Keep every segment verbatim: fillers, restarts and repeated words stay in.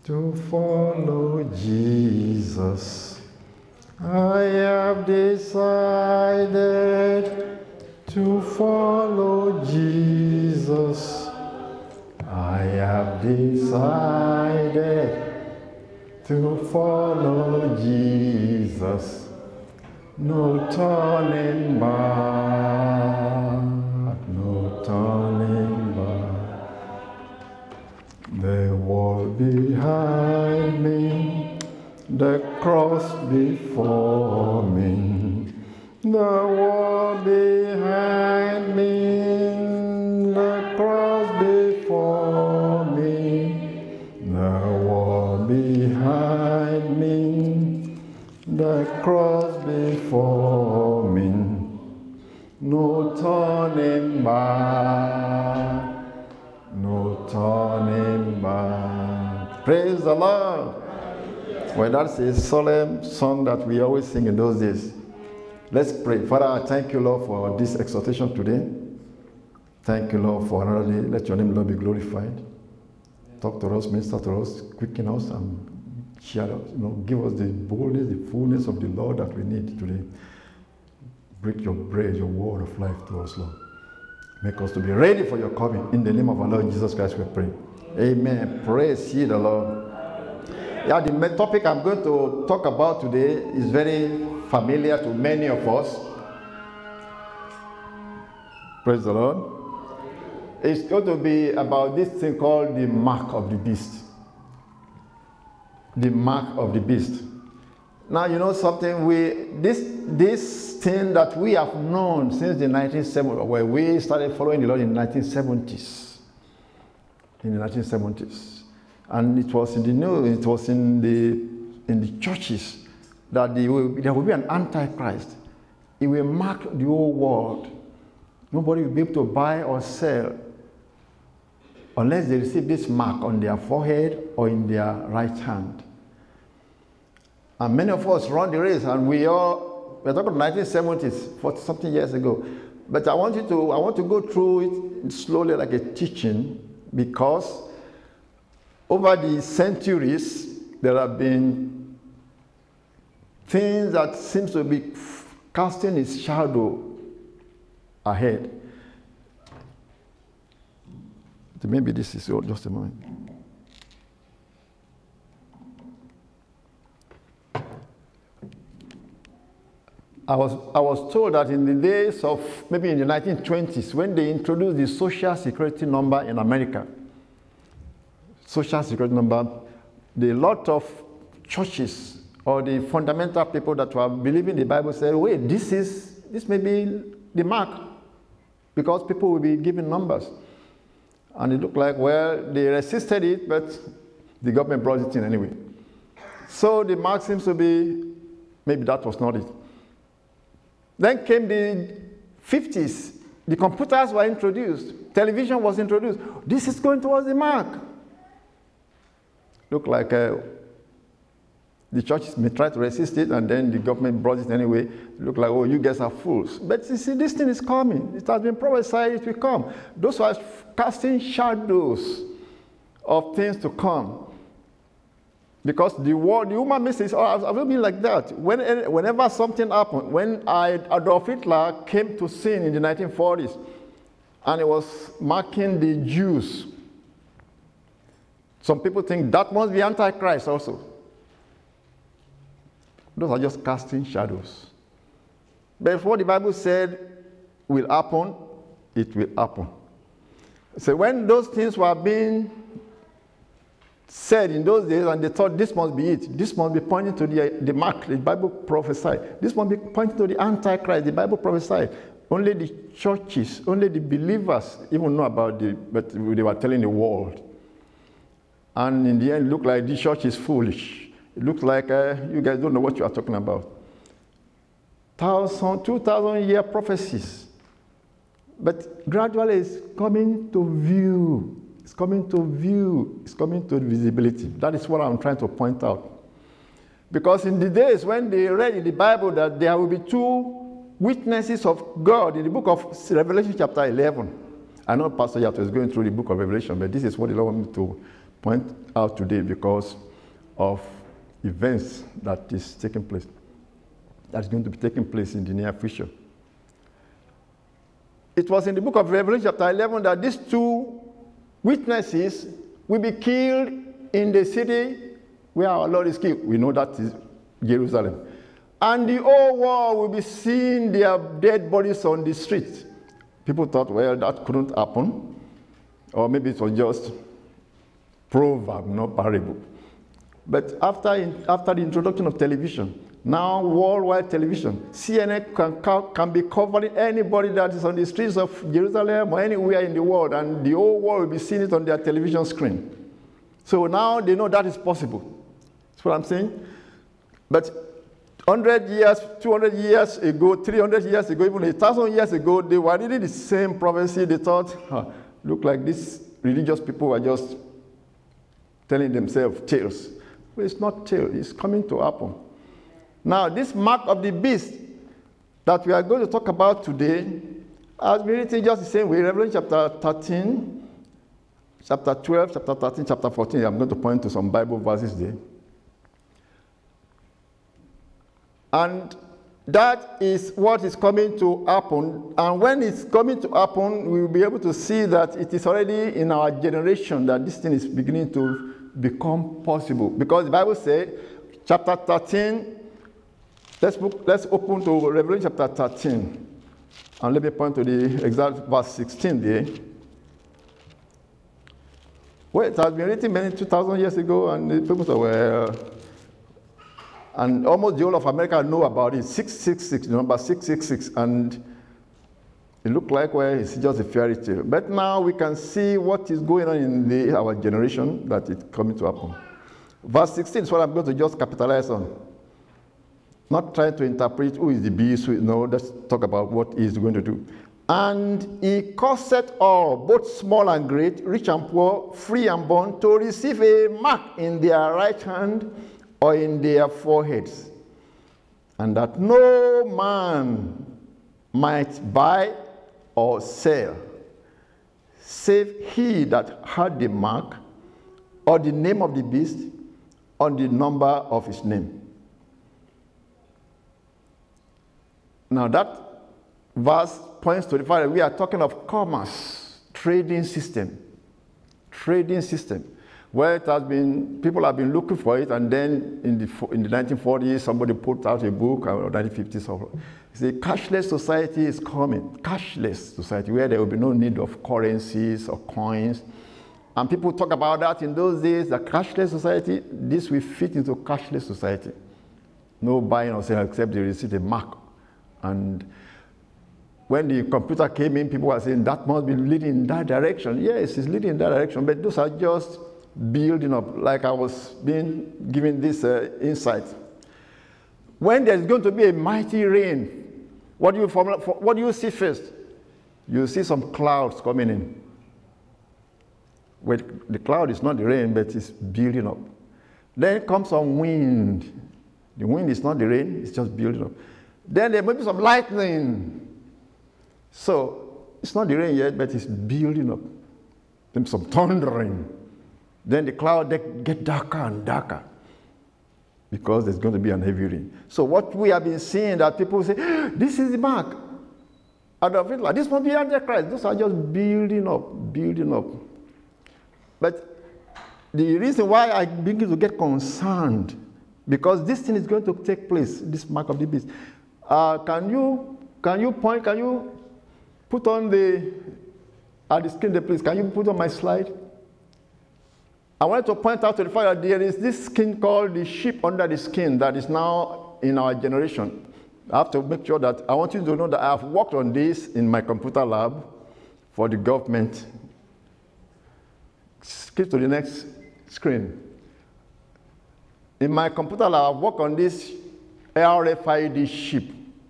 to follow Jesus. I have decided to follow Jesus. I have decided to follow Jesus. No turning back, no turning back. The world behind me, the cross before me. The world behind me, the cross before me. The world behind me, the cross before me. No turning back, no turning back. Praise the Lord. Well, that's a solemn song that we always sing in those days. Let's pray. Father, I thank you, Lord, for this exhortation today. Thank you, Lord, for another day. Let your name, Lord, be glorified. Talk to us, minister to us, quicken us, and share us. You know, give us the boldness, the fullness of the Lord that we need today. Break your bread, your word of life to us, Lord. Make us to be ready for your coming. In the name of our Lord Jesus Christ, we pray. Amen. Praise ye the Lord. Yeah, the topic I'm going to talk about today is very familiar to many of us. Praise the Lord. It's going to be about this thing called the mark of the beast. The mark of the beast. Now, you know something, we this this thing that we have known since the nineteen seventies, where we started following the Lord in the nineteen seventies. In the nineteen seventies. And it was in the new, it was in the in the churches that the, there will be an antichrist. It will mark the whole world. Nobody will be able to buy or sell unless they receive this mark on their forehead or in their right hand. And many of us run the race, and we all, we're talking about nineteen seventies, forty something years ago. But I want you to, I want to go through it slowly like a teaching, because over the centuries, there have been things that seems to be casting its shadow ahead. So maybe this is just a moment. I was, I was told that in the days of, maybe in the nineteen twenties, when they introduced the Social Security number in America, Social Security number, the lot of churches or the fundamental people that were believing the Bible said, wait, this is this may be the mark, because people will be given numbers. And it looked like, well, they resisted it, but the government brought it in anyway. So the mark seems to be, maybe that was not it. Then came the fifties. The computers were introduced. Television was introduced. This is going towards the mark. Look like uh, the churches may try to resist it, and then the government brought it anyway. Look like, oh, you guys are fools. But you see, this thing is coming. It has been prophesied it will come. Those are casting shadows of things to come. Because the world, the human message, oh, I've always been like that. When, whenever something happened, when I, Adolf Hitler came to sin in the nineteen forties, and it was marking the Jews, some people think that must be Antichrist also. Those are just casting shadows. But if what the Bible said will happen, it will happen. So when those things were being said in those days, and they thought this must be it, this must be pointing to the, the mark, the Bible prophesied. This must be pointing to the Antichrist, the Bible prophesied. Only the churches, only the believers even know about it, but they were telling the world. And in the end, it looked like the church is foolish. It looks like uh, you guys don't know what you are talking about. Thousand, two thousand year prophecies. But gradually it's coming to view. It's coming to view. It's coming to visibility. That is what I'm trying to point out. Because in the days when they read in the Bible that there will be two witnesses of God in the book of Revelation chapter eleven. I know Pastor Yato is going through the book of Revelation, but this is what the Lord wants me to point out today because of events that is taking place, that is going to be taking place in the near future. It was in the book of Revelation chapter eleven that these two witnesses will be killed in the city where our Lord is killed. We know that is Jerusalem. And the whole world will be seeing their dead bodies on the streets. People thought, well, that couldn't happen. Or maybe it was just proverb, not parable. But after, in, after the introduction of television, now worldwide television, C N N can, can be covering anybody that is on the streets of Jerusalem or anywhere in the world, and the whole world will be seeing it on their television screen. So now they know that is possible. That's what I'm saying. But one hundred years, two hundred years ago, three hundred years ago, even one thousand years ago, they were reading the same prophecy. They thought, huh, look like these religious people were just telling themselves tales. But it's not tale, it's coming to happen. Now, this mark of the beast that we are going to talk about today has been written just the same way. Revelation chapter thirteen, chapter twelve, chapter thirteen, chapter fourteen. I'm going to point to some Bible verses there. And that is what is coming to happen. And when it's coming to happen, we will be able to see that it is already in our generation that this thing is beginning to become possible. Because the Bible says, chapter thirteen, let's, book, let's open to Revelation chapter thirteen. And let me point to the exact verse sixteen there. Well, it has been written many two thousand years ago, and the people said, well, and almost the whole of America know about it. six six six, the number six six six. And it looked like, well, it's just a fairy tale. But now we can see what is going on in the, our generation, that it's coming to happen. Verse sixteen is what I'm going to just capitalize on. Not trying to interpret who is the beast. No, let's talk about what he's going to do. And he causeth all, both small and great, rich and poor, free and bond, to receive a mark in their right hand or in their foreheads, and that no man might buy or sell, save he that had the mark, or the name of the beast, or the number of his name. Now that verse points to the fact that we are talking of commerce, trading system, trading system. Where it has been, people have been looking for it, and then in the in the nineteen forties, somebody put out a book, or nineteen fifties, or the cashless society is coming. Cashless society, where there will be no need of currencies or coins. And people talk about that in those days, the cashless society, this will fit into cashless society. No buying or selling except they receive a mark. And when the computer came in, people were saying that must be leading in that direction. Yes, it's leading in that direction, but those are just building up, like I was being given this uh, insight. When there's going to be a mighty rain, what do you formula, what do you see first? You see some clouds coming in. Well, the cloud is not the rain, but it's building up. Then comes some wind. The wind is not the rain, it's just building up. Then there may be some lightning. So it's not the rain yet, but it's building up. Then some thundering. Then the cloud get darker and darker because there's going to be an heavy rain. So what we have been seeing, that people say, this is the mark. Adolf Hitler, this must be Antichrist. Those are just building up, building up. But the reason why I begin to get concerned, because this thing is going to take place, this mark of the beast. Uh, can you can you point, can you put on the, at the screen there, please, can you put on my slide? I wanted to point out to the fact that there is this skin called the sheep under the skin that is now in our generation. I have to make sure that, I want you to know that I have worked on this in my computer lab for the government. Skip to the next screen. In my computer lab, I've worked on this R F I D sheep.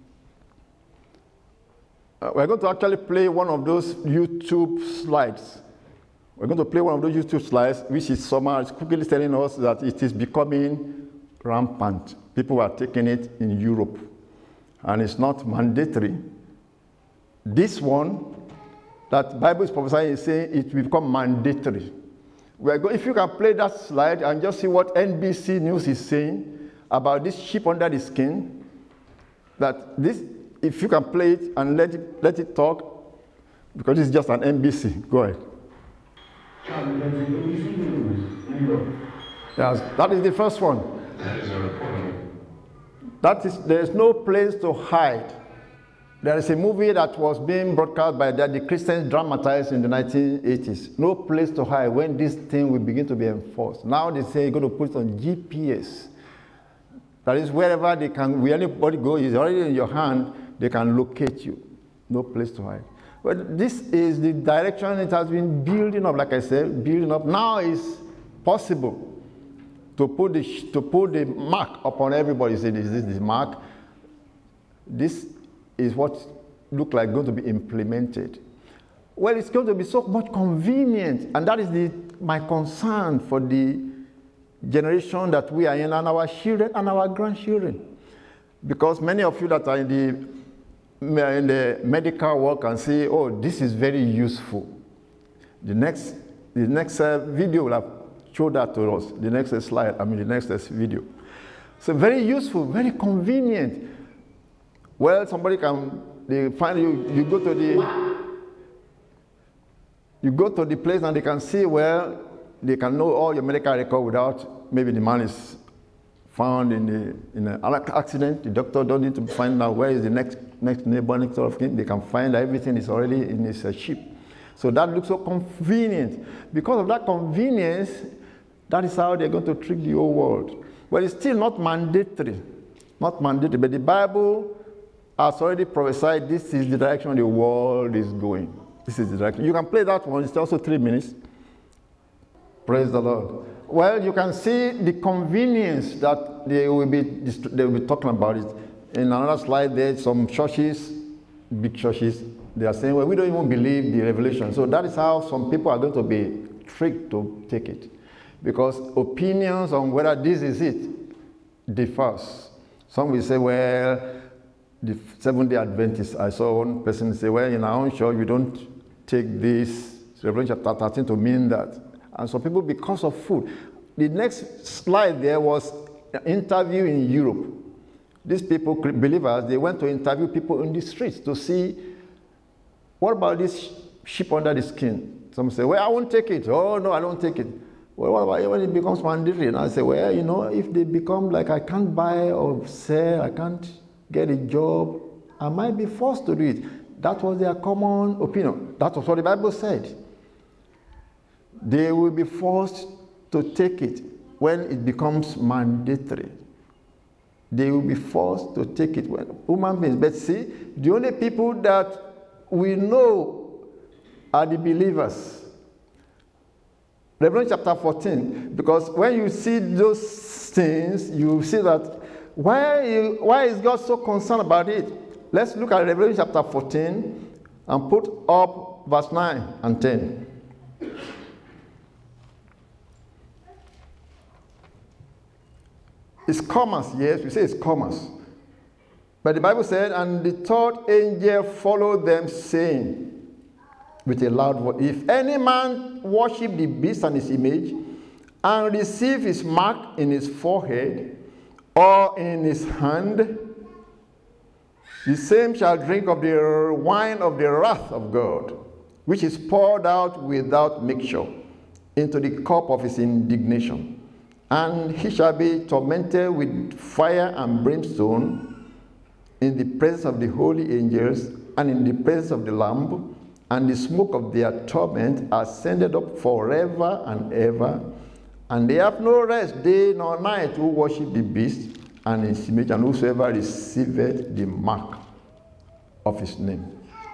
Uh, we're going to actually play one of those YouTube slides. We're going to play one of those YouTube slides, which is somehow quickly telling us that it is becoming rampant. People are taking it in Europe, and it's not mandatory. This one, that Bible is prophesying, is saying it will become mandatory. We're go- if you can play that slide and just see what N B C News is saying about this chip under the skin, that this, if you can play it and let it, let it talk, because it's just an N B C. Go ahead. Yes, that is the first one. That is, there is no place to hide. There is a movie that was being broadcast by the, the Christians dramatized in the nineteen eighties. No place to hide when this thing will begin to be enforced. Now they say you're going to put it on G P S. That is wherever they can, where anybody go, is already in your hand, they can locate you. No place to hide. But this is the direction it has been building up, like I said, building up. Now it's possible to put the, to put the mark upon everybody. Say, is this the mark? This is what looks like going to be implemented. Well, it's going to be so much convenient, and that is the, my concern for the generation that we are in, and our children and our grandchildren. Because many of you that are in the, in the medical work can say, oh, this is very useful. The next, the next uh, video will have showed that to us. The next uh, slide, I mean the next uh, video. So very useful, very convenient. Well, somebody can, they find you, you go to the, you go to the place and they can see where they can know all your medical record without, maybe the man is found in, the, in an accident. The doctor don't need to find out where is the next, next neighbor, next sort of thing. They can find that everything is already in his uh, chip. So that looks so convenient. Because of that convenience, that is how they're going to trick the whole world. Well, it's still not mandatory. Not mandatory, but the Bible has already prophesied this is the direction the world is going. This is the direction. You can play that one. It's also three minutes. Praise the Lord. Well, you can see the convenience that they will be, they will be talking about it. In another slide, there's some churches, big churches, they are saying, well, we don't even believe the revelation. So that is how some people are going to be tricked to take it. Because opinions on whether this is it differs. Some will say, well, the Seventh-day Adventists, I saw one person say, well, in our own church, we don't take this Revelation chapter thirteen to mean that. And some people, because of food. The next slide there was an interview in Europe. These people, believers, they went to interview people in the streets to see, what about this sheep under the skin? Some say, well, I won't take it. Oh, no, I don't take it. Well, what about when it becomes mandatory? And I say, well, you know, if they become like, I can't buy or sell, I can't get a job, I might be forced to do it. That was their common opinion. That was what the Bible said. They will be forced to take it when it becomes mandatory. They will be forced to take it when human beings. But see, the only people that we know are the believers. Revelation chapter fourteen, because when you see those things, you see that why, why is God so concerned about it? Let's look at Revelation chapter fourteen and put up verse nine and ten. It's commerce, yes, we say it's commerce. But the Bible said, and the third angel followed them, saying with a loud voice, if any man worship the beast and his image, and receive his mark in his forehead or in his hand, the same shall drink of the wine of the wrath of God, which is poured out without mixture into the cup of his indignation. And he shall be tormented with fire and brimstone in the presence of the holy angels and in the presence of the Lamb, and the smoke of their torment ascended up forever and ever. And they have no rest day nor night who worship the beast and his image, and whosoever receiveth the mark of his name.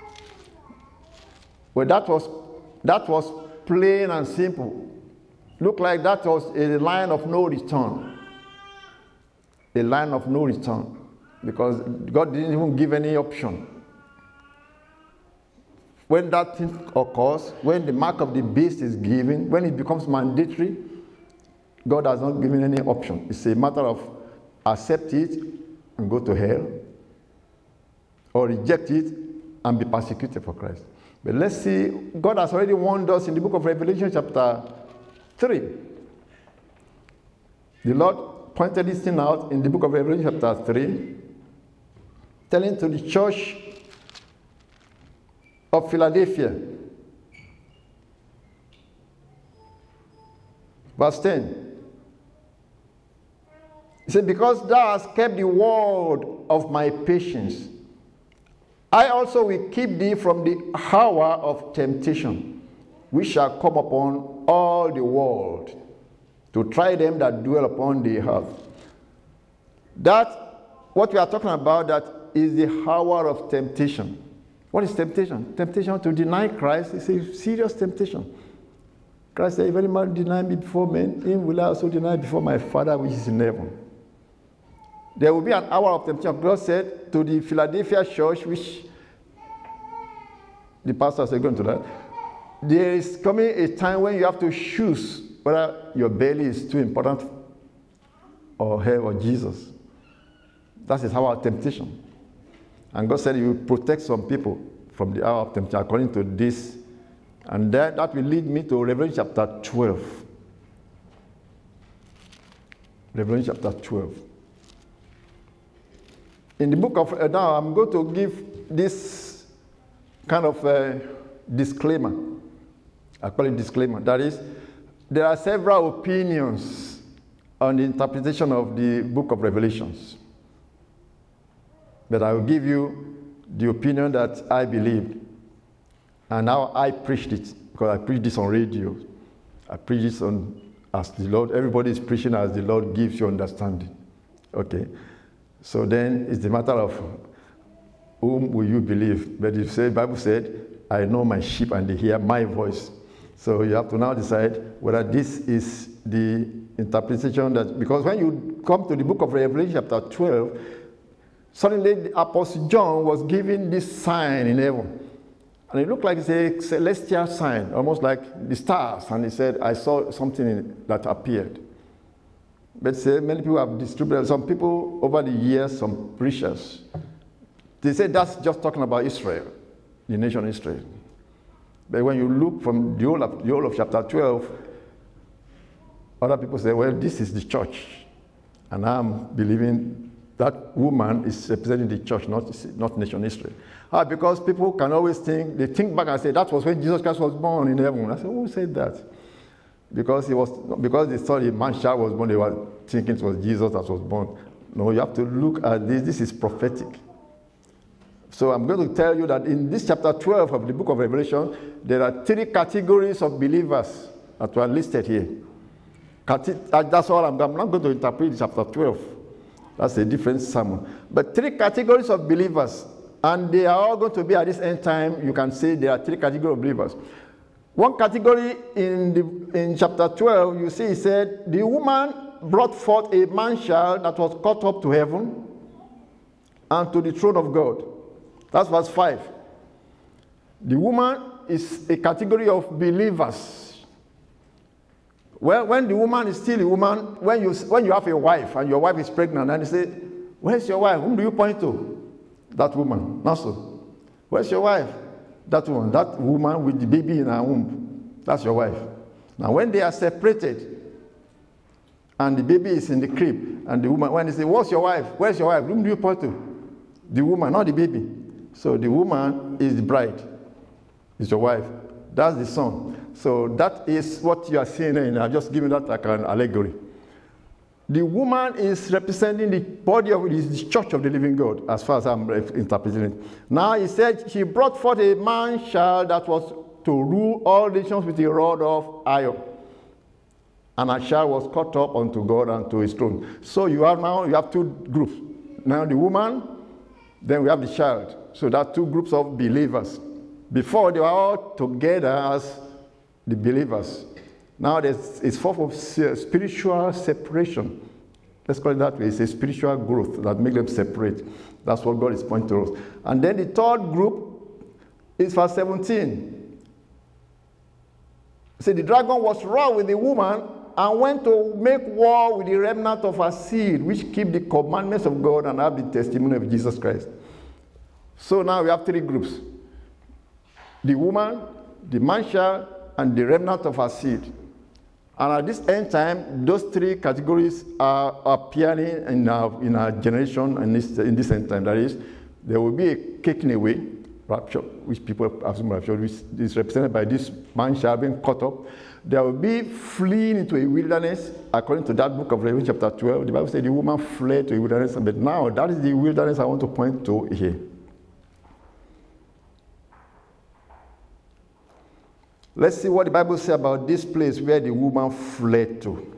Well, that was, that was plain and simple. Looked like that was a line of no return. A line of no return. Because God didn't even give any option. When that thing occurs, when the mark of the beast is given, when it becomes mandatory, God has not given any option. It's a matter of accept it and go to hell, or reject it and be persecuted for Christ. But let's see, God has already warned us in the book of Revelation chapter three. The Lord pointed this thing out in the book of Revelation chapter three, telling to the church of Philadelphia. Verse ten. He said, because thou hast kept the word of my patience, I also will keep thee from the hour of temptation, which shall come upon all the world, to try them that dwell upon the earth. That, what we are talking about, that is the hour of temptation. What is temptation? Temptation to deny Christ is a serious temptation. Christ said, if any man deny me before men, him will I also deny before my Father which is in heaven. There will be an hour of temptation. God said to the Philadelphia church, which the pastor said, going to that, there is coming a time when you have to choose whether your belly is too important or hell or Jesus. That is our temptation. And God said, you will protect some people from the hour of temptation according to this. And that, that will lead me to Revelation chapter twelve. Revelation chapter twelve. In the book of, uh, now I'm going to give this kind of uh, disclaimer. I call it disclaimer. That is, there are several opinions on the interpretation of the book of Revelations. But I will give you the opinion that I believed. And now I preached it, because I preached this on radio. I preached this on, as the Lord, everybody is preaching as the Lord gives you understanding. Okay. So then it's the matter of whom will you believe. But you say, the Bible said, I know my sheep and they hear my voice. So you have to now decide whether this is the interpretation that, because when you come to the book of Revelation chapter twelve, suddenly the Apostle John was given this sign in heaven. And it looked like it's a celestial sign, almost like the stars. And he said, I saw something in it that appeared. But say many people have distributed, some people over the years, some preachers, they say that's just talking about Israel, the nation Israel. But when you look from the whole of, the whole of chapter twelve, other people say, well, this is the church. And I'm believing that woman is representing the church, not, not nation Israel. Ah, because people can always think, they think back and say, that was when Jesus Christ was born in heaven. I said, who said that? Because he was, because they saw the man child was born, they were thinking it was Jesus that was born. No, you have to look at this. This is prophetic. So I'm going to tell you that in this chapter twelve of the book of Revelation, there are three categories of believers that were listed here. That's all I'm, I'm not going to interpret chapter twelve. That's a different sermon. But three categories of believers, and they are all going to be at this end time. You can say there are three categories of believers. One category in, the, in chapter twelve, you see, he said, the woman brought forth a man-child that was caught up to heaven and to the throne of God. That's verse five. The woman is a category of believers. Well, when the woman is still a woman, when you, when you have a wife and your wife is pregnant, and you say, where's your wife? Whom do you point to? That woman. Not so. Where's your wife? That woman. That woman with the baby in her womb. That's your wife. Now, when they are separated, and the baby is in the crib, and the woman, when they say, what's your wife? Where's your wife? Whom do you point to? The woman, not the baby. So the woman is the bride. Is your wife. That's the son. So that is what you are seeing, and I'm just giving that like an allegory. The woman is representing the body of the church of the living God, as far as I'm interpreting it. Now he said, she brought forth a man child that was to rule all nations with a rod of iron. And a child was caught up unto God and to his throne. So you have now, you have two groups. Now the woman, then we have the child. So there are two groups of believers. Before they were all together as the believers. Now there's it's form of spiritual separation. Let's call it that way. It's a spiritual growth that makes them separate. That's what God is pointing to us. And then the third group is verse seventeen. See, the dragon was wroth with the woman and went to make war with the remnant of her seed, which keep the commandments of God and have the testimony of Jesus Christ. So now we have three groups. The woman, the man child, and the remnant of her seed. And at this end time, those three categories are appearing in our, in our generation in this, in this end time. That is, there will be a taken away, rapture, which people assume rapture, which is represented by this man shall being caught up. There will be fleeing into a wilderness, according to that book of Revelation chapter twelve. The Bible says the woman fled to a wilderness, but now that is the wilderness I want to point to here. Let's see what the Bible says about this place where the woman fled to.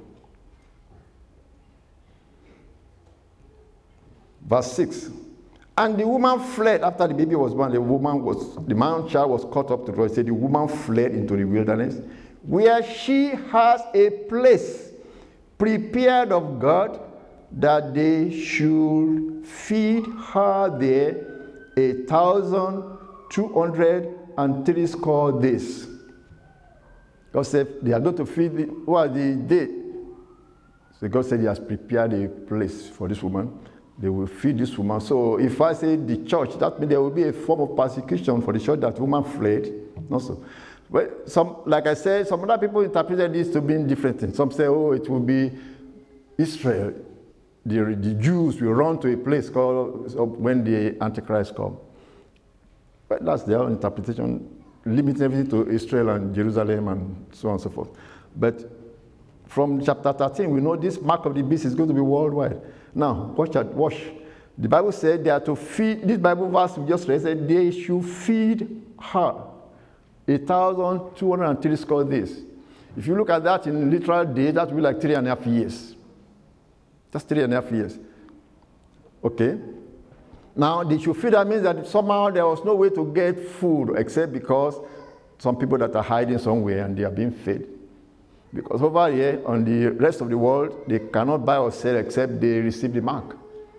Verse six. And the woman fled after the baby was born. The woman was, the man child was caught up to the Lord. It said the woman fled into the wilderness, where she has a place prepared of God, that they should feed her there a thousand two hundred and three score days. God said they are going to feed the, what the day. So God said he has prepared a place for this woman. They will feed this woman. So if I say the church, that means there will be a form of persecution for the church that woman fled. Not so. Well, some, like I said, some other people interpreted this to mean different things. Some say, oh, it will be Israel. The, the Jews will run to a place called when the Antichrist comes. But that's their own interpretation, limiting everything to Israel and Jerusalem and so on and so forth. But from chapter thirteen, we know this mark of the beast is going to be worldwide. Now, watch out, watch. The Bible said they are to feed, this Bible verse we just read said they should feed her a thousand two hundred and three score days. If you look at that in literal days, that will be like three and a half years. That's three and a half years. Okay? Now, they should feed, that means that somehow there was no way to get food except because some people that are hiding somewhere and they are being fed. Because over here, on the rest of the world, they cannot buy or sell except they receive the mark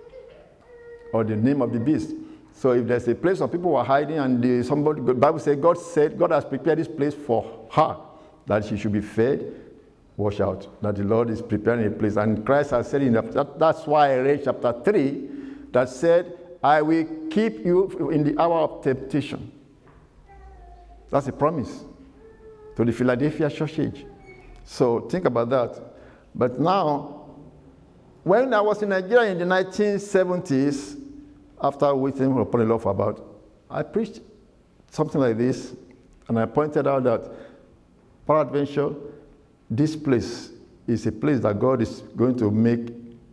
or the name of the beast. So if there's a place where people were hiding and the, somebody, the Bible says, God said, God has prepared this place for her, that she should be fed, watch out, that the Lord is preparing a place. And Christ has said, in the, that, that's why I read chapter three, that said, I will keep you in the hour of temptation. That's a promise to the Philadelphia church age. So think about that. But now, when I was in Nigeria in the nineteen seventies, after waiting upon the Lord for about, I preached something like this, and I pointed out that peradventure, this place is a place that God is going to make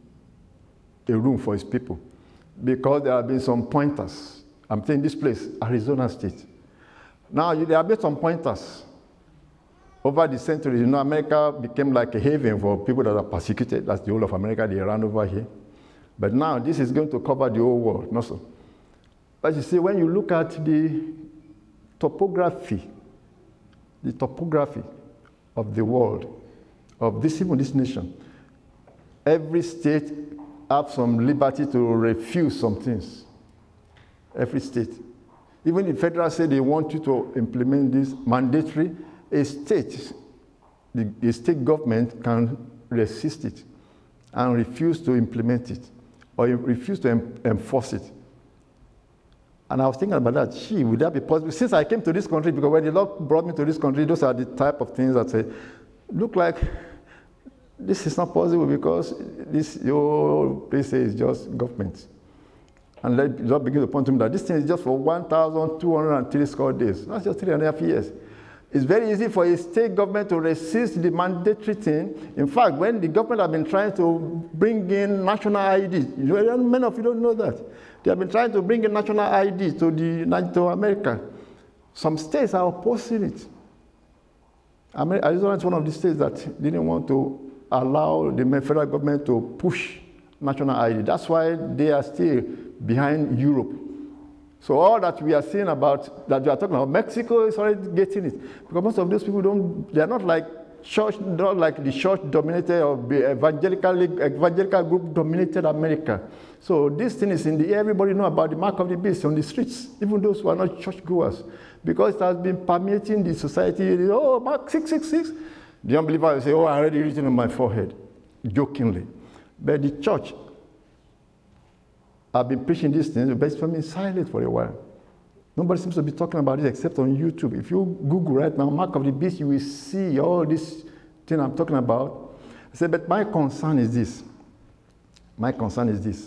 a room for his people. Because there have been some pointers. I'm saying this place, Arizona State. Now, there have been some pointers. Over the centuries, you know, America became like a haven for people that are persecuted. That's the whole of America. They ran over here. But now, this is going to cover the whole world. Not so. But you see, when you look at the topography, the topography of the world, of this, even this nation, every state have some liberty to refuse some things. Every state. Even the federal say they want you to implement this mandatory, a state, the, the state government can resist it and refuse to implement it or refuse to em- enforce it. And I was thinking about that. Gee, would that be possible? Since I came to this country, because when the Lord brought me to this country, those are the type of things that say, look like this is not possible because this your place is just government. And let the Lord begin to point to me that this thing is just for one thousand two hundred three score days. That's just three and a half years. It's very easy for a state government to resist the mandatory thing. In fact, when the government have been trying to bring in national I D, many of you don't know that. They have been trying to bring in national I D to, the, to America. Some states are opposing it. Arizona is one of the states that didn't want to allow the federal government to push national I D. That's why they are still behind Europe. So all that we are seeing about, that we are talking about, Mexico is already getting it. Because most of those people don't, they are not like church, not like the church-dominated or the evangelical, evangelical group-dominated America. So this thing is in the air. Everybody know about the mark of the beast on the streets, even those who are not churchgoers. Because it has been permeating the society. Oh, Mark six six six. The unbeliever will say, oh, I already written on my forehead, jokingly. But the church, I've been preaching these things, but it's been silent for a while. Nobody seems to be talking about it except on YouTube. If you Google right now, Mark of the Beast, you will see all these thing I'm talking about. I said, but my concern is this. My concern is this.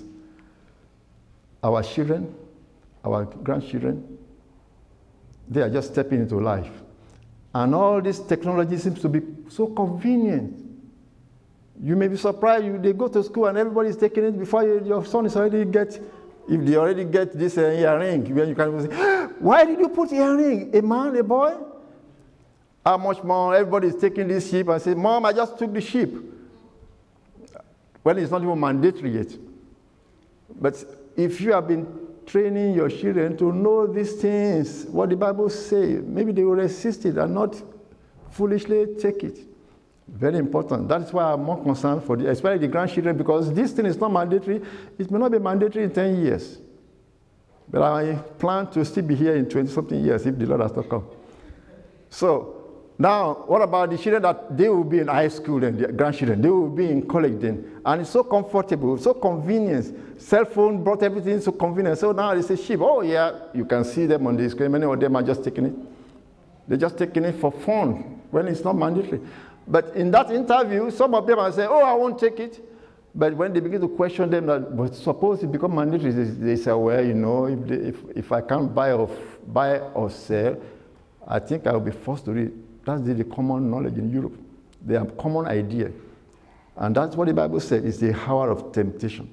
Our children, our grandchildren, they are just stepping into life. And all this technology seems to be so convenient. You may be surprised, you, they go to school and everybody's taking it before you, your son is already get, if they already get this uh, earring, when you can say, why did you put earring? A man, a boy? How much more everybody's taking this sheep and say, Mom, I just took the sheep. Well, it's not even mandatory yet. But if you have been training your children to know these things, what the Bible says, maybe they will resist it and not foolishly take it. Very important. That's why I'm more concerned for the, especially the grandchildren, because this thing is not mandatory. It may not be mandatory in ten years. But I plan to still be here in twenty-something years if the Lord has not come. So, now, what about the children that they will be in high school and the grandchildren? They will be in college then. And it's so comfortable, so convenient. Cell phone brought everything so convenient. So now they say, sheep, oh yeah, you can see them on the screen. Many of them are just taking it. They're just taking it for fun when it's not mandatory. But in that interview, some of them are saying, oh, I won't take it. But when they begin to question them, that, but suppose it becomes mandatory, they, they say, well, you know, if, they, if, if I can't buy or, buy or sell, I think I will be forced to read. That's the, the common knowledge in Europe. They have common idea. And that's what the Bible said, it's the hour of temptation.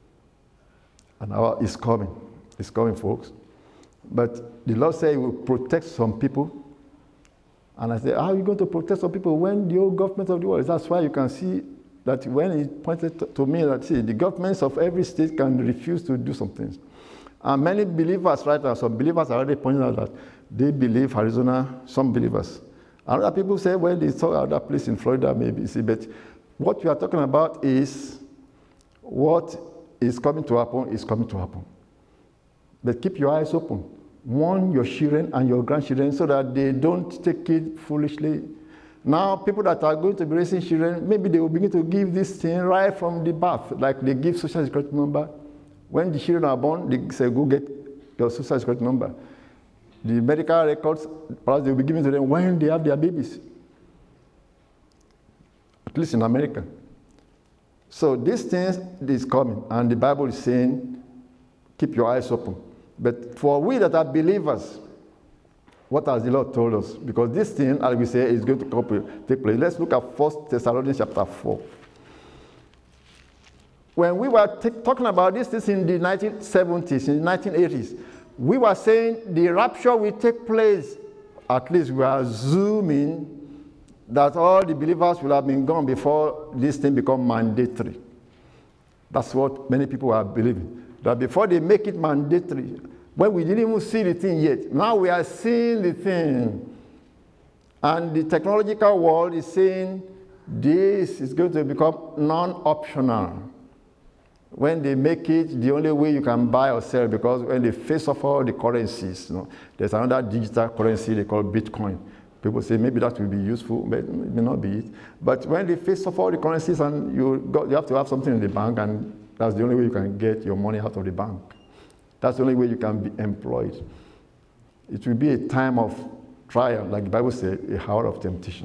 And hour is coming. It's coming, folks. But the Lord said he will protect some people. And I said, how are you going to protect some people when the old government of the world? That's why you can see that when he pointed to me that, see, the governments of every state can refuse to do some things. And many believers right now, some believers are already pointing out that they believe Arizona, some believers. Other people say, well, they saw other place in Florida, maybe. See, but what we are talking about is what is coming to happen is coming to happen. But keep your eyes open. Warn your children and your grandchildren so that they don't take it foolishly. Now, people that are going to be raising children, maybe they will begin to give this thing right from the birth, like they give social security number. When the children are born, they say, go get your social security number. The medical records, perhaps they will be given to them when they have their babies. At least in America. So this thing is coming, and the Bible is saying, keep your eyes open. But for we that are believers, what has the Lord told us? Because this thing, as we say, is going to take place. Let's look at First Thessalonians chapter four. When we were t- talking about this, this in the nineteen seventies, in the nineteen eighties, we were saying the rapture will take place. At least we are assuming that all the believers will have been gone before this thing becomes mandatory. That's what many people are believing. That before they make it mandatory, when we didn't even see the thing yet, now we are seeing the thing. And the technological world is saying this is going to become non-optional. When they make it the only way you can buy or sell, because when they face off all the currencies, you know, there's another digital currency they call Bitcoin. People say maybe that will be useful, but it may not be it. But when they face off all the currencies and you, got, you have to have something in the bank, and that's the only way you can get your money out of the bank. That's the only way you can be employed. It will be a time of trial, like the Bible says, a hour of temptation.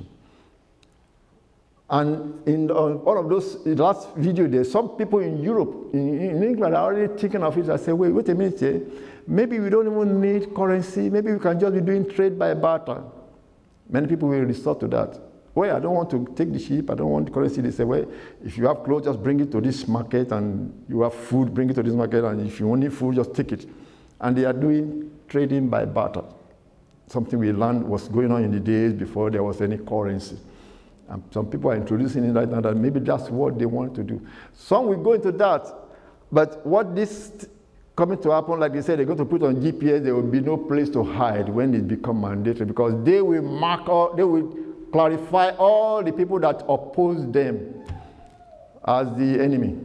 And in all of those, in the last video, there's some people in Europe, in, in England, are already thinking of it. I say, wait, wait a minute here. Maybe we don't even need currency. Maybe we can just be doing trade by barter. Many people will resort to that. Well, I don't want to take the sheep. I don't want the currency. They say, well, if you have clothes, just bring it to this market, and you have food, bring it to this market, and if you need food, just take it. And they are doing trading by barter. Something we learned was going on in the days before there was any currency. And some people are introducing it right now that maybe that's what they want to do. Some will go into that. But what this coming to happen, like they said, they're going to put on G P S, there will be no place to hide when it becomes mandatory, because they will mark all, they will clarify all the people that oppose them as the enemy.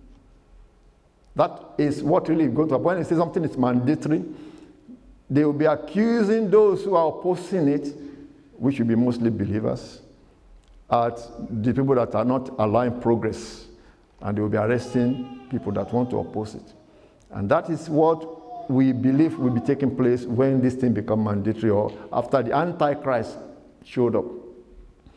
That is what really is going to happen. When they say something is mandatory, they will be accusing those who are opposing it, which will be mostly believers, at the people that are not allowing progress, and they will be arresting people that want to oppose it. And that is what we believe will be taking place when this thing becomes mandatory, or after the Antichrist showed up.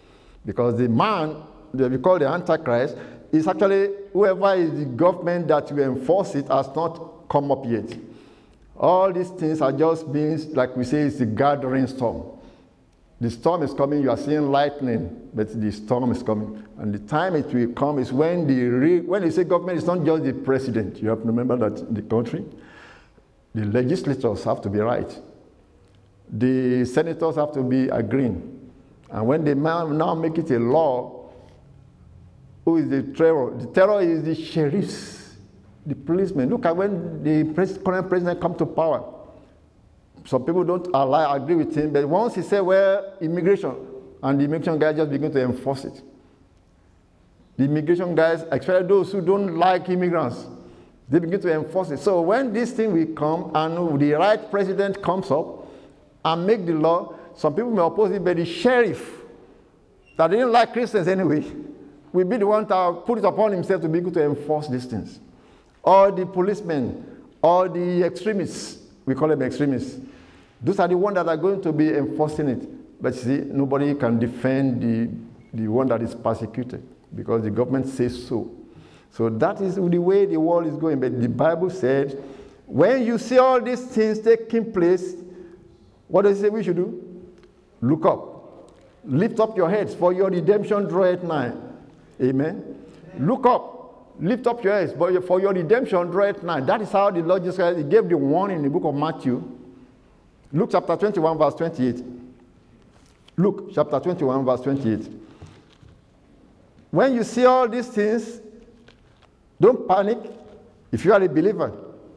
Because the man that we call the Antichrist is actually whoever is the government that will enforce it has not come up yet. All these things are just being, like we say, it's a gathering storm. The storm is coming, you are seeing lightning, but the storm is coming. And the time it will come is when the re- when you say government, it's not just the president. You have to remember that in the country, the legislators have to be right. The senators have to be agreeing. And when they now make it a law, who is the terror? The terror is the sheriffs, the policemen. Look at when the pres- current president comes to power. Some people don't ally, agree with him, but once he said, well, immigration, and the immigration guys just begin to enforce it. The immigration guys, especially those who don't like immigrants, they begin to enforce it. So when this thing will come and the right president comes up and make the law, some people may oppose it, but the sheriff, that didn't like Christians anyway, will be the one to put it upon himself to be able to enforce these things. Or the policemen, or the extremists, we call them extremists. Those are the ones that are going to be enforcing it. But see, nobody can defend the, the one that is persecuted because the government says so. So that is the way the world is going. But the Bible said, when you see all these things taking place, what does it say we should do? Look up. Lift up your heads, for your redemption draweth nigh. Amen. Look up. Lift up your heads, for your redemption draweth nigh. That is how the Lord Jesus Christ, he gave the warning in the book of Matthew. Luke chapter twenty-one, verse twenty-eight. Luke chapter twenty-one, verse twenty-eight. When you see all these things, don't panic. If you are a believer,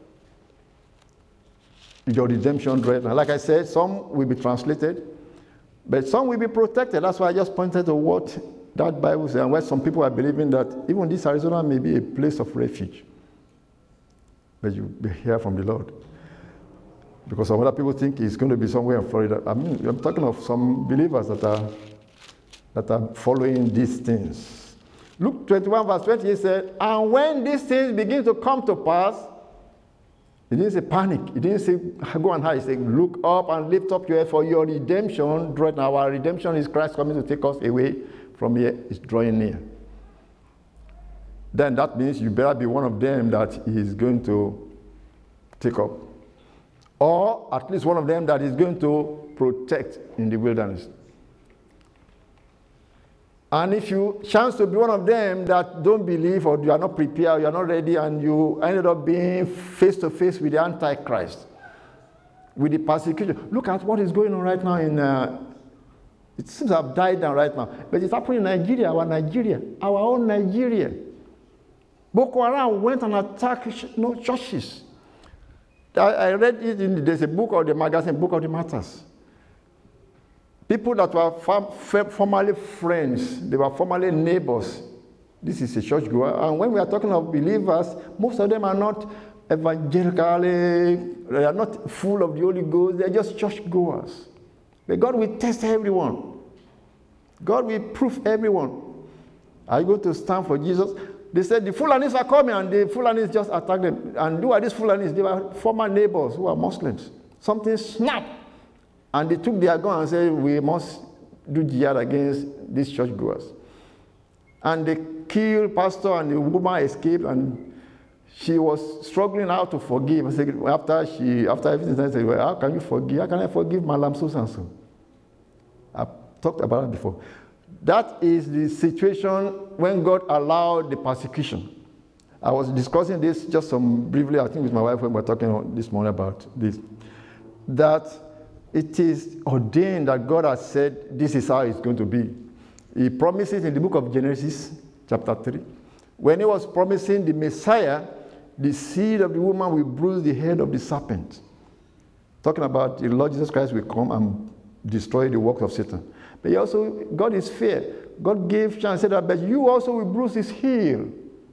your redemption draweth nigh. Like I said, some will be translated, but some will be protected. That's why I just pointed to what that Bible says, and where some people are believing that even this Arizona may be a place of refuge. But you will hear from the Lord. Because some other people think it's going to be somewhere in Florida. I mean, I'm talking of some believers that are that are following these things. Luke twenty-one, verse twenty-eight said, and when these things begin to come to pass, he didn't say panic. He didn't say go and hide. He said, look up and lift up your head, for your redemption. Our redemption is Christ coming to take us away from here. It's drawing near. Then that means you better be one of them that he is going to take up. Or at least one of them that is going to protect in the wilderness. And if you chance to be one of them that don't believe, or you are not prepared, you are not ready, and you ended up being face to face with the Antichrist, with the persecution. Look at what is going on right now in, uh, it seems to have died down right now, but it's happening in Nigeria, our Nigeria, our own Nigeria. Boko Haram went and attacked you know, churches. I read it in, there's a book of the magazine, Book of the Martyrs. People that were fam- formerly friends, they were formerly neighbors. This is a churchgoer. And when we are talking of believers, most of them are not evangelically, they are not full of the Holy Ghost, they're just churchgoers. But God will test everyone. God will prove everyone. Are you going to stand for Jesus? They said the Fulanis are coming, and the Fulanis just attacked them. And who are these Fulanis? They were former neighbors who are Muslims. Something snapped, and they took their gun and said, we must do jihad against these churchgoers. And they killed pastor, and the woman escaped, and she was struggling how to forgive. I said, after she, after everything, I said, well, how can you forgive? How can I forgive Malam so and so? I've talked about it before. That is the situation when God allowed the persecution. I was discussing this just some briefly, I think with my wife when we were talking this morning about this. That it is ordained that God has said this is how it's going to be. He promises in the book of Genesis, chapter three, when he was promising the Messiah, the seed of the woman will bruise the head of the serpent. Talking about the Lord Jesus Christ will come and destroy the works of Satan. But he also, God is fair. God gave chance and said that, but you also will bruise his heel.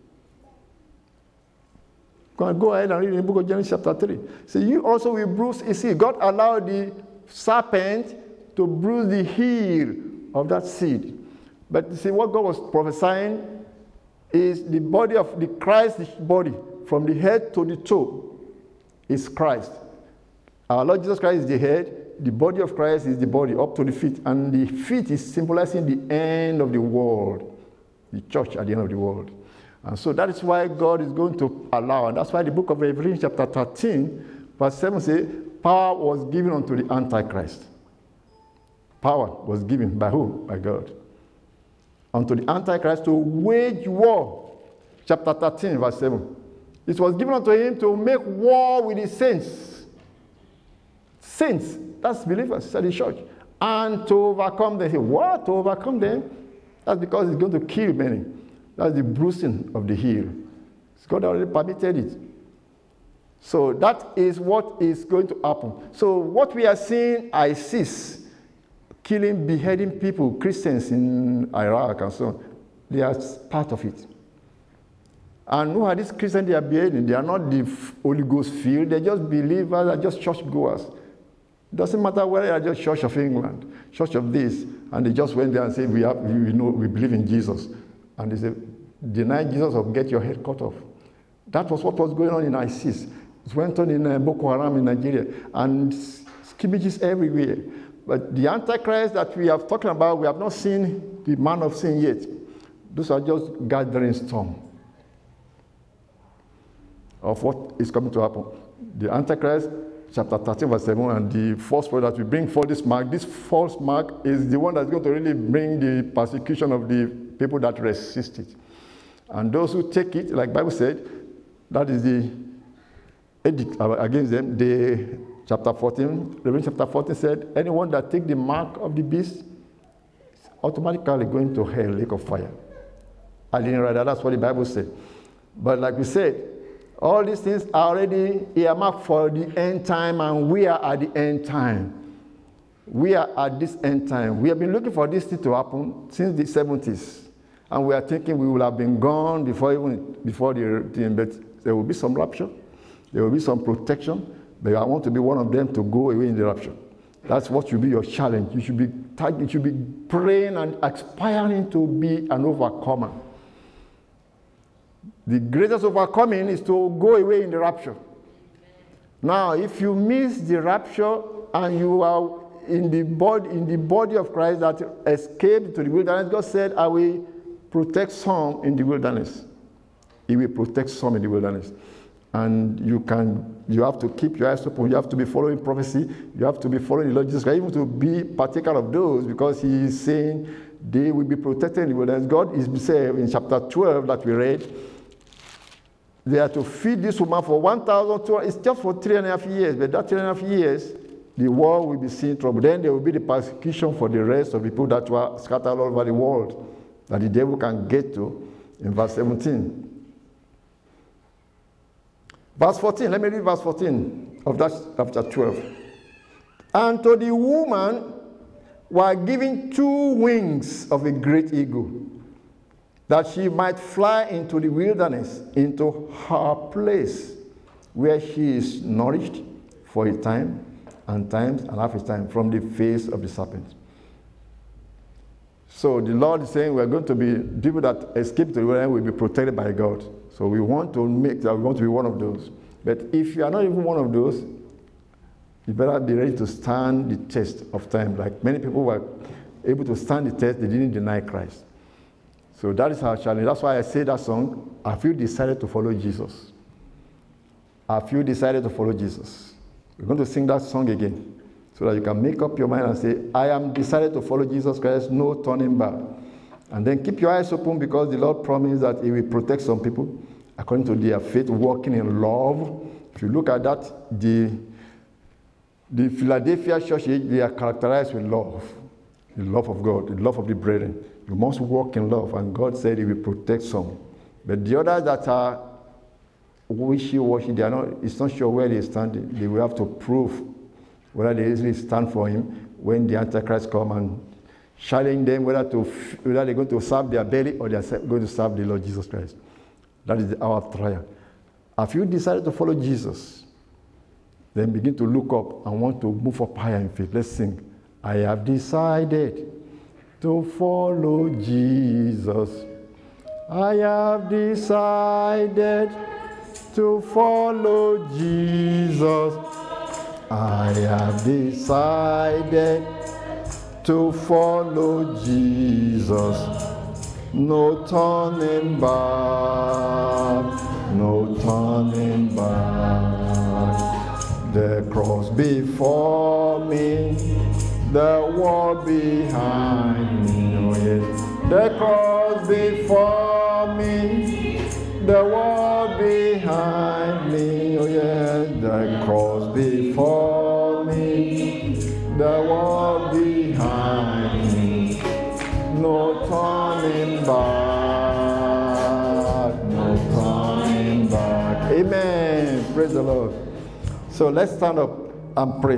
Go ahead and read in the book of Genesis chapter three. So you also will bruise his heel. God allowed the serpent to bruise the heel of that seed. But you see, what God was prophesying is the body of the Christ's body, from the head to the toe, is Christ. Our Lord Jesus Christ is the head. the body of Christ is the body up to the feet, and the feet is symbolizing the end of the world, the church at the end of the world. And so that is why God is going to allow, and that's why the book of Revelation chapter thirteen, verse seven says, power was given unto the Antichrist. Power was given by who? By God. Unto the Antichrist to wage war. Chapter thirteen, verse seven. It was given unto him to make war with the saints. Saints, that's believers, that's the church. And to overcome them. Say, what? To overcome them? That's because it's going to kill many. That's the bruising of the heel. God already permitted it. So that is what is going to happen. So what we are seeing, ISIS, killing, beheading people, Christians in Iraq and so on, they are part of it. And who are these Christians they are beheading? They are not the Holy Ghost filled, they're just believers, they're just church goers. It doesn't matter whether they are just Church of England, Church of this, and they just went there and said, we, have, we know, we believe in Jesus. And they said, deny Jesus or get your head cut off. That was what was going on in ISIS. It went on in uh, Boko Haram in Nigeria, and skirmishes everywhere. But the Antichrist that we are talking about, we have not seen the man of sin yet. Those are just gathering storm of what is coming to happen. The Antichrist, chapter thirteen, verse seven, and the false prophet that we bring for this mark, this false mark is the one that's going to really bring the persecution of the people that resist it. And those who take it, like the Bible said, that is the edict against them. The chapter fourteen, Revelation chapter fourteen said, anyone that take the mark of the beast is automatically going to hell, lake of fire. I didn't write that, that's what the Bible said. But like we said, all these things are already earmarked for the end time, and we are at the end time. We are at this end time. We have been looking for this thing to happen since the seventies. And we are thinking we will have been gone before even before the thing, but there will be some rapture. There will be some protection. But I want to be one of them to go away in the rapture. That's what should be your challenge. You should be you should be praying and aspiring to be an overcomer. The greatest overcoming is to go away in the rapture. Now, if you miss the rapture and you are in the body, in the body of Christ that escaped to the wilderness, God said, I will protect some in the wilderness. He will protect some in the wilderness. And you can, you have to keep your eyes open. You have to be following prophecy. You have to be following the Lord Jesus Christ, even to be partaker of those, because he is saying they will be protected in the wilderness. God is saying in chapter twelve that we read, they are to feed this woman for one thousand two hundred, it's just for three and a half years, but that three and a half years, the world will be seeing trouble. Then there will be the persecution for the rest of the people that were scattered all over the world, that the devil can get to in verse seventeen. Verse fourteen, let me read verse fourteen of that chapter twelve. And to the woman were given two wings of a great eagle, that she might fly into the wilderness, into her place, where she is nourished for a time, and times and half a time, from the face of the serpent. So the Lord is saying we're going to be, people that escape to the wilderness will be protected by God. So we want to make that, we want to be one of those. But if you are not even one of those, you better be ready to stand the test of time. Like many people were able to stand the test, they didn't deny Christ. So that is our challenge. That's why I say that song, have you decided to follow Jesus? Have you decided to follow Jesus? We're going to sing that song again, so that you can make up your mind and say, I am decided to follow Jesus Christ, no turning back. And then keep your eyes open, because the Lord promised that he will protect some people according to their faith, walking in love. If you look at that, the, the Philadelphia church, they are characterized with love. The love of God, the love of the brethren. You must walk in love, and God said he will protect some. But the others that are wishy-washy, they are not, it's not sure where they stand. They will have to prove whether they really stand for him when the Antichrist come and challenge them whether to whether they're going to serve their belly or they're going to serve the Lord Jesus Christ. That is our trial. Have you decided to follow Jesus? Then begin to look up and want to move up higher in faith. Let's sing. I have decided to follow Jesus. I have decided to follow Jesus. I have decided to follow Jesus. No turning back, no turning back. The cross before me, the world behind me. Oh yes. The cross before me, the world behind me. Oh yes. The cross before me, the world behind me. No turning back, no turning back. Amen. Praise the Lord. So let's stand up and pray.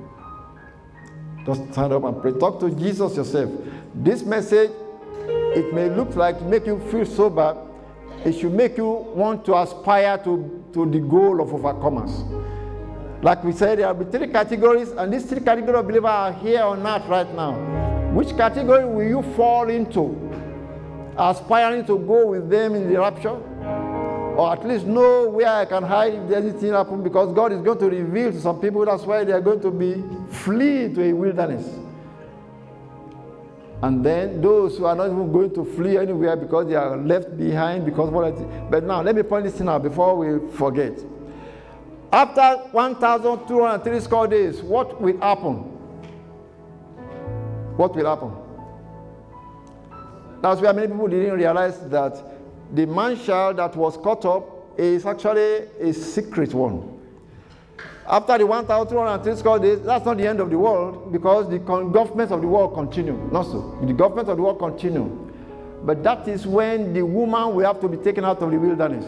Just stand up and pray. Talk to Jesus yourself. This message, it may look like make you feel so bad. It should make you want to aspire to, to the goal of overcomers. Like we said, there will be three categories, and these three categories of believers are here on earth right now. Which category will you fall into? Aspiring to go with them in the rapture? Or at least know where I can hide if anything happens, because God is going to reveal to some people. That's why they are going to be flee to a wilderness. And then those who are not even going to flee anywhere because they are left behind because of what. But now let me point this thing out before we forget. After one thousand two hundred three score days, what will happen? What will happen? That's where many people didn't realize that the man-child that was caught up is actually a secret one. After the one thousand two hundred three score days, that's not the end of the world, because the con- governments of the world continue. Not so. The governments of the world continue. But that is when the woman will have to be taken out of the wilderness.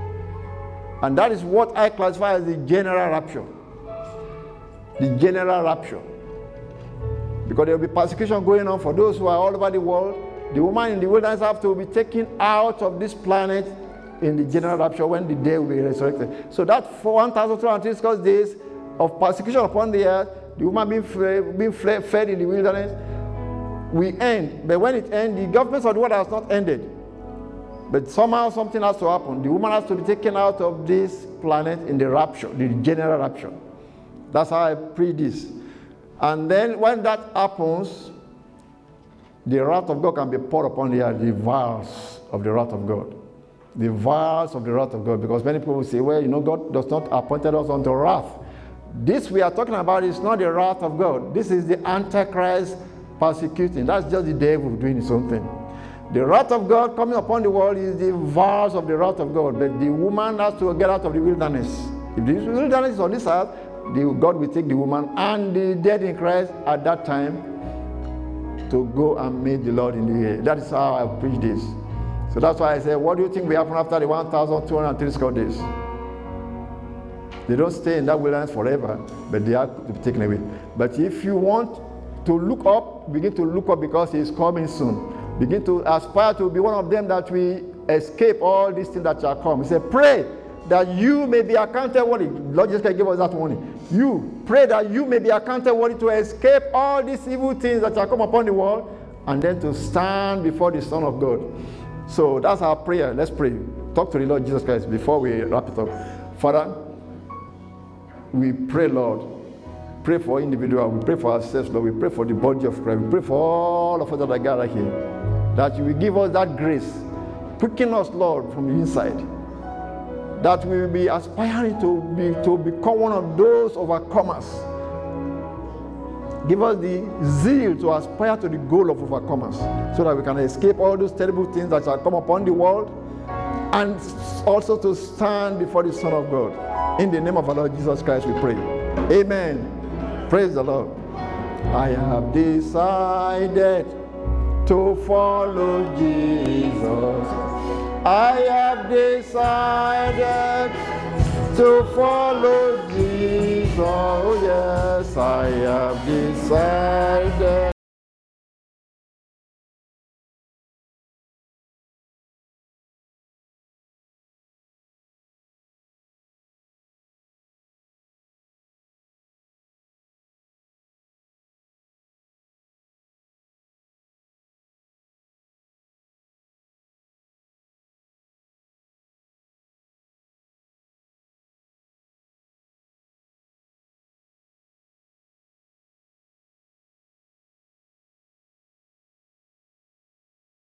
And that is what I classify as the general rapture. The general rapture. Because there will be persecution going on for those who are all over the world. The woman in the wilderness have to be taken out of this planet in the general rapture when the day will be resurrected. So that for one thousand two hundred six days of persecution upon the earth, the woman being, fed, being fed in the wilderness, will end. But when it ends, the governments of the world has not ended. But somehow something has to happen. The woman has to be taken out of this planet in the rapture, the general rapture. That's how I preach this. And then when that happens, the wrath of God can be poured upon the earth, the vials of the wrath of God. The vials of the wrath of God. Because many people will say, well, you know, God does not appoint us unto wrath. This we are talking about is not the wrath of God. This is the Antichrist persecuting. That's just the devil doing his own thing. The wrath of God coming upon the world is the vials of the wrath of God. But the woman has to get out of the wilderness. If the wilderness is on this earth, the, God will take the woman and the dead in Christ at that time to go and meet the Lord in the air. That is how I preach this. So that's why I say, what do you think will happen after the one thousand two hundred three score days? They don't stay in that wilderness forever, but they are to be taken away. But if you want to look up, begin to look up, because He is coming soon. Begin to aspire to be one of them that will escape all these things that shall come. He said, pray that you may be accounted worthy. Lord Jesus gave us that warning. You pray that you may be accounted worthy to escape all these evil things that shall come upon the world, and then to stand before the Son of God. So that's our prayer. Let's pray. Talk to the Lord Jesus Christ before we wrap it up. Father, we pray, Lord. Pray for individuals. We pray for ourselves, Lord. We pray for the body of Christ. We pray for all of us that are gathered here, that you will give us that grace. Quicken us, Lord, from the inside, that we will be aspiring to be to become one of those overcomers. Give us the zeal to aspire to the goal of overcomers, so that we can escape all those terrible things that shall come upon the world, and also to stand before the Son of God. In the name of our Lord Jesus Christ we pray. Amen. Praise the Lord. I have decided to follow Jesus. I have decided to follow Jesus. Oh yes, I have decided